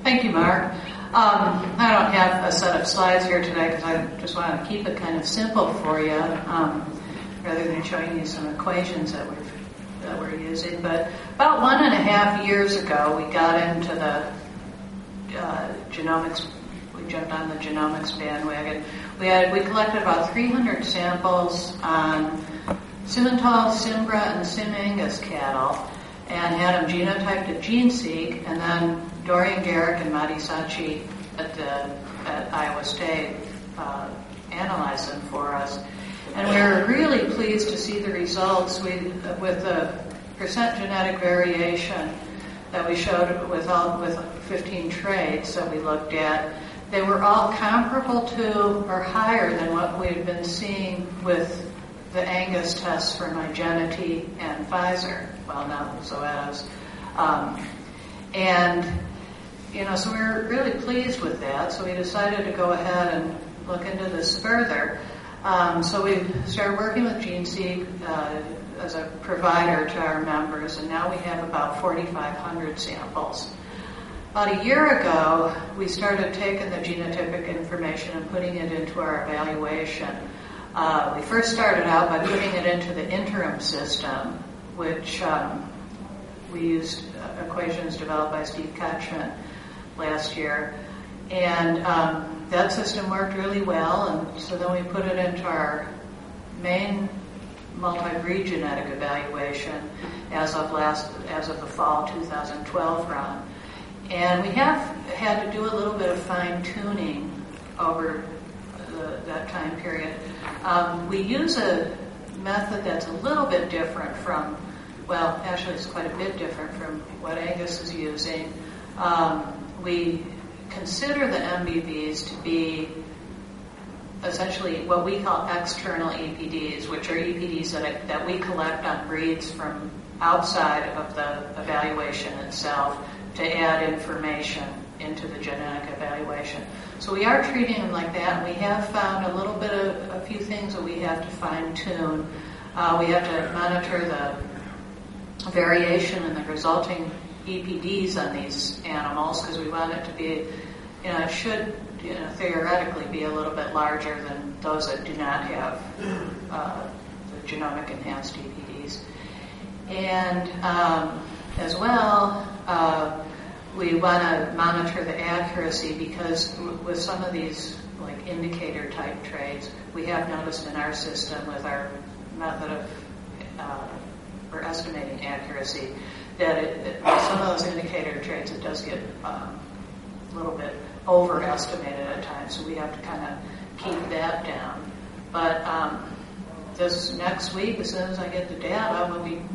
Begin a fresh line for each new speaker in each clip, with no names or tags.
Thank you, Mark. I don't have a set of slides here today because I just want to keep it kind of simple for you, rather than showing you some equations that we're using. But about 1.5 years ago, we got into the genomics. We jumped on the genomics bandwagon. We collected about 300 samples on Simmental, Cimbra, and Sim-Angus cattle, and had them genotyped at GeneSeq, and then Dorian Garrick and Matti Sachi at Iowa State analyzed them for us. And we were really pleased to see the results with the percent genetic variation that we showed with 15 traits that we looked at. They were all comparable to or higher than what we had been seeing with the Angus tests for Mygenity and Pfizer, well, now Zoetis. So we were really pleased with that, so we decided to go ahead and look into this further. So we started working with GeneSeq as a provider to our members, and now we have about 4,500 samples. About a year ago, we started taking the genotypic information and putting it into our evaluation. We first started out by putting it into the interim system, which we used equations developed by Steve Kachman last year. And that system worked really well, and so then we put it into our main multi-breed genetic evaluation as of the fall 2012 run. And we have had to do a little bit of fine-tuning over that time period. We use a method that's a little bit different from, well, actually it's quite a bit different from what Angus is using. We consider the MBBs to be essentially what we call external EPDs, which are EPDs that we collect on breeds from outside of the evaluation itself to add information into the genetic evaluation. So we are treating them like that, and we have found a few things that we have to fine-tune. We have to monitor the variation in the resulting EPDs on these animals because we want it to be, it should theoretically be a little bit larger than those that do not have the genomic enhanced EPDs. And as well, we want to monitor the accuracy because with some of these like indicator type traits, we have noticed in our system with our method of for estimating accuracy that some of those indicator traits it does get a little bit overestimated at times, so we have to kind of keep that down. But this next week, as soon as I get the data, we'll be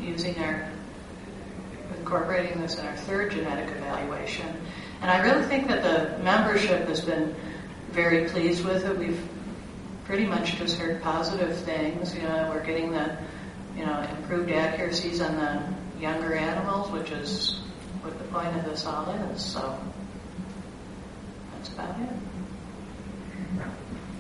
incorporating this in our third genetic evaluation. And I really think that the membership has been very pleased with it. We've pretty much just heard positive things. We're getting the improved accuracies on the younger animals, which is what the point of this all is. So that's about it.